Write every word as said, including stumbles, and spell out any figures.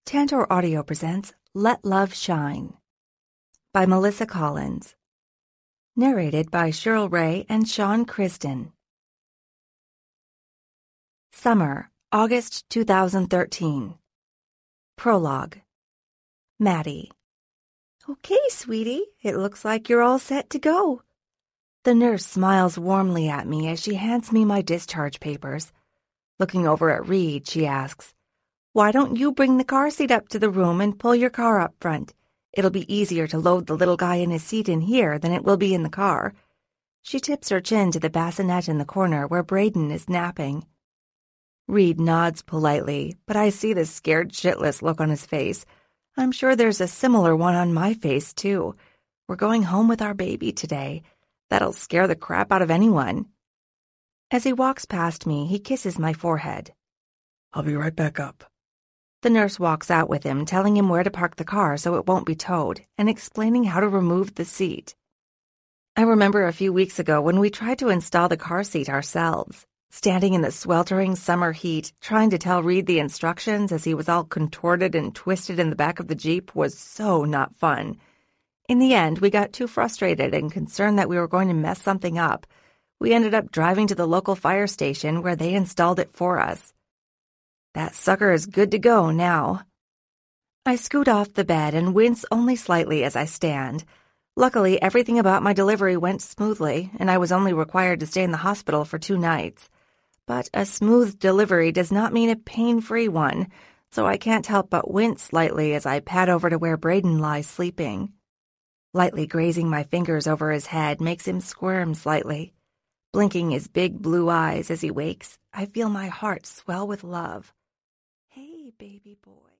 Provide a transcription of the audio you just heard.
Tantor Audio presents Let Love Shine by Melissa Collins. Narrated by Cheryl Ray and Sean Kristen. Summer, August two thousand thirteen. Prologue. Maddie. Okay, sweetie, it looks like you're all set to go. The nurse smiles warmly at me as she hands me my discharge papers. Looking over at Reed, she asks, "Why don't you bring the car seat up to the room and pull your car up front? It'll be easier to load the little guy in his seat in here than it will be in the car." She tips her chin to the bassinet in the corner where Braden is napping. Reed nods politely, but I see the scared shitless look on his face. I'm sure there's a similar one on my face, too. We're going home with our baby today. That'll scare the crap out of anyone. As he walks past me, he kisses my forehead. "I'll be right back up." The nurse walks out with him, telling him where to park the car so it won't be towed, and explaining how to remove the seat. I remember a few weeks ago when we tried to install the car seat ourselves. Standing in the sweltering summer heat, trying to tell Reed the instructions as he was all contorted and twisted in the back of the Jeep was so not fun. In the end, we got too frustrated and concerned that we were going to mess something up. We ended up driving to the local fire station where they installed it for us. That sucker is good to go now. I scoot off the bed and wince only slightly as I stand. Luckily, everything about my delivery went smoothly, and I was only required to stay in the hospital for two nights. But a smooth delivery does not mean a pain-free one, so I can't help but wince slightly as I pad over to where Braden lies sleeping. Lightly grazing my fingers over his head makes him squirm slightly. Blinking his big blue eyes as he wakes, I feel my heart swell with love. Hey, baby boy.